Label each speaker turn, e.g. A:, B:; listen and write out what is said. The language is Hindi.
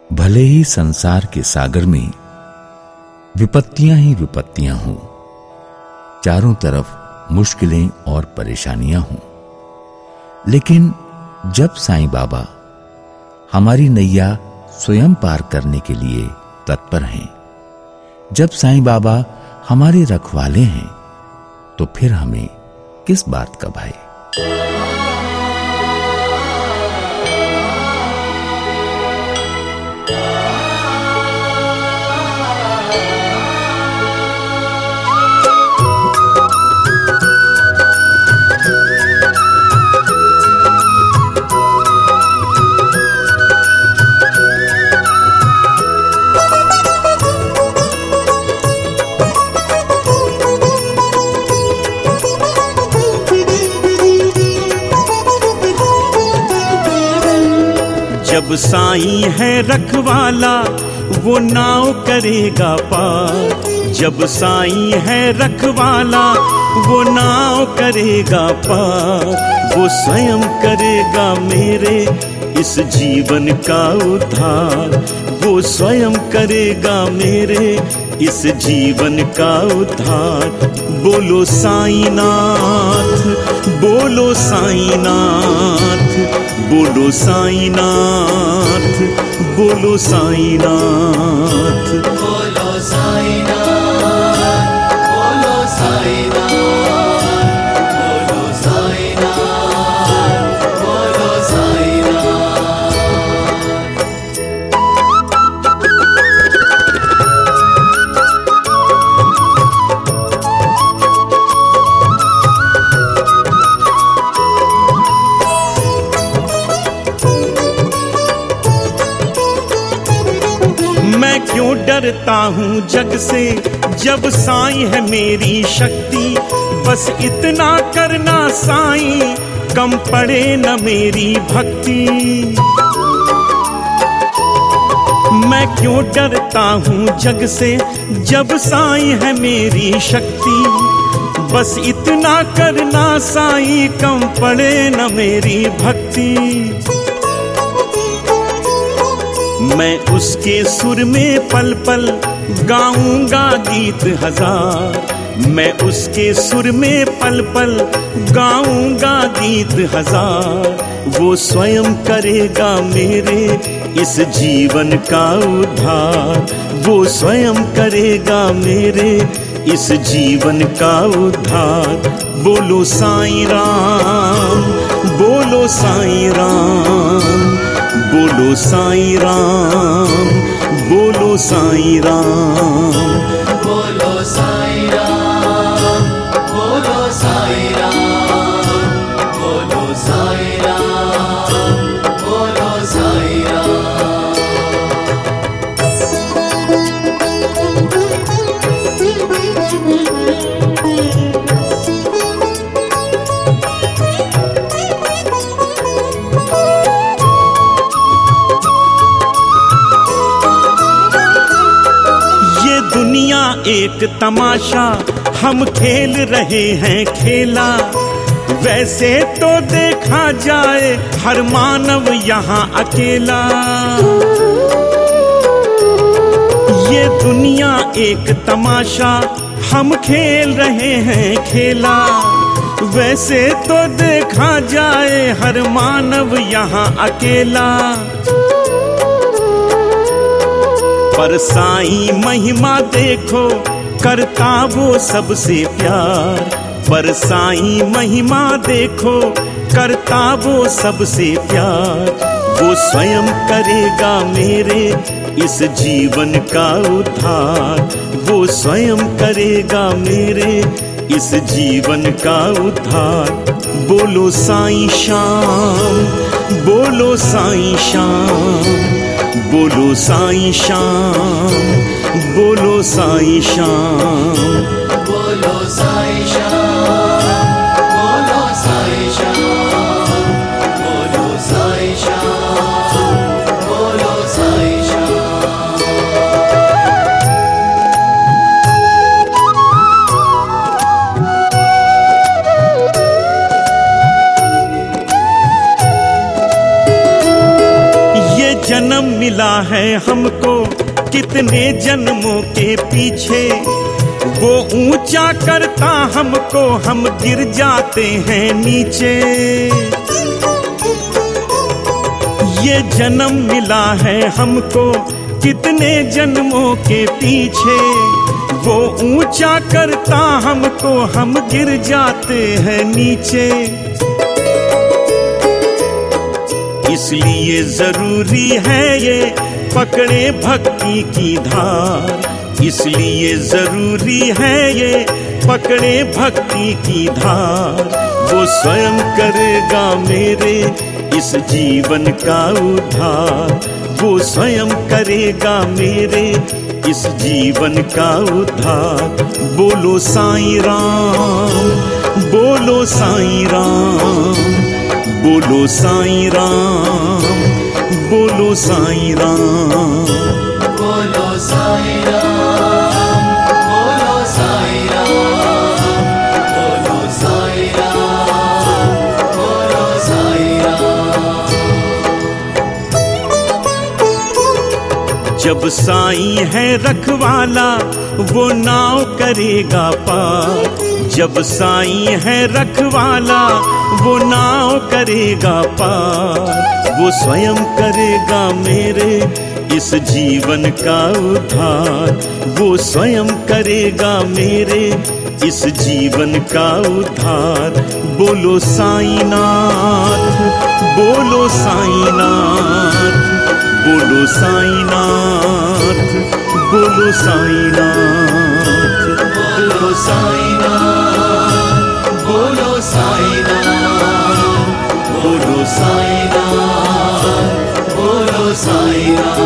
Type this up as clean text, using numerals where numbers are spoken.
A: भले ही संसार के सागर में विपत्तियां ही विपत्तियां हों, चारों तरफ मुश्किलें और परेशानियां हों, लेकिन जब साईं बाबा हमारी नैया स्वयं पार करने के लिए तत्पर हैं, जब साईं बाबा हमारे रखवाले हैं, तो फिर हमें किस बात का भय।
B: जब साईं है रखवाला वो नाव करेगा पार, जब साईं है रखवाला वो नाव करेगा पार, वो स्वयं करेगा मेरे इस जीवन का उद्धार, वो स्वयं करेगा मेरे इस जीवन का उद्धार। बोलो साईं नाथ, बोलो साईं नाथ, बोलो साईं नाथ, बोलो साईं नाथ,
C: बोलो साईं नाथ, बोलो साईं नाथ, बोलो साईं नाथ, बोलो साईं नाथ।
B: मैं क्यों डरता हूँ जग से जब साईं है मेरी शक्ति, बस इतना करना साईं कम पड़े न मेरी भक्ति। मैं क्यों डरता हूँ जग से जब साईं है मेरी शक्ति, बस इतना करना साईं कम पड़े न मेरी भक्ति। मैं उसके सुर में पल पल गाऊंगा गीत हजार, मैं उसके सुर में पल पल गाऊंगा गीत हजार, वो स्वयं करेगा मेरे इस जीवन का उद्धार, वो स्वयं करेगा मेरे इस जीवन का उद्धार। बोलो साईं राम, बोलो साईं राम, बोलो साईं राम, बोलो साईं राम,
C: बोलो साईं राम, बोलो साईं राम, बोलो साईं राम, बोलो साईं राम।
B: दुनिया एक तमाशा हम खेल रहे हैं खेला, वैसे तो देखा जाए हर मानव यहाँ अकेला। ये दुनिया एक तमाशा हम खेल रहे हैं खेला, वैसे तो देखा जाए हर मानव यहाँ अकेला। पर साईं महिमा देखो करता वो सबसे प्यार, पर साईं महिमा देखो करता वो सबसे प्यार, वो स्वयं करेगा मेरे इस जीवन का उद्धार, वो स्वयं करेगा मेरे इस जीवन का उद्धार। बोलो साईं श्याम, बोलो साईं श्याम, बोलो साईं श्याम, बोलो साईं श्याम,
C: बोलो साईं श्याम, बोलो साईं श्याम, बोलो साईं श्याम, बोलो साईं श्याम।
B: जन्म मिला है हमको कितने जन्मों के पीछे, वो ऊंचा करता हमको, हम गिर जाते हैं नीचे। ये जन्म मिला है हमको कितने जन्मों के पीछे, वो ऊंचा करता हमको, हम गिर जाते हैं नीचे। इसलिए जरूरी है ये पकड़े भक्ति की धार, इसलिए जरूरी है ये पकड़े भक्ति की धार। वो स्वयं करेगा मेरे इस जीवन का उद्धार, वो स्वयं करेगा मेरे इस जीवन का उद्धार। बोलो साईं राम, बोलो साईं राम, बोलो साईं राम, बोलो साईं राम,
C: बोलो साईं राम, बोलो साईं राम, बोलो साईं राम, बोलो साईं राम।
B: जब साईं है रखवाला वो नाव करेगा पार, जब साईं है रखवाला वो नाव करेगा पार। वो स्वयं करेगा मेरे इस जीवन का उद्धार, वो स्वयं करेगा मेरे इस जीवन का उद्धार। बोलो साईं नाथ, बोलो साईं नाथ, बोलो साईं नाथ, बोलो साईं नाथ,
C: बोलो साईं नाथ, बोलो साईं नाथ, बोलो साईं नाथ, बोलो साईं नाथ।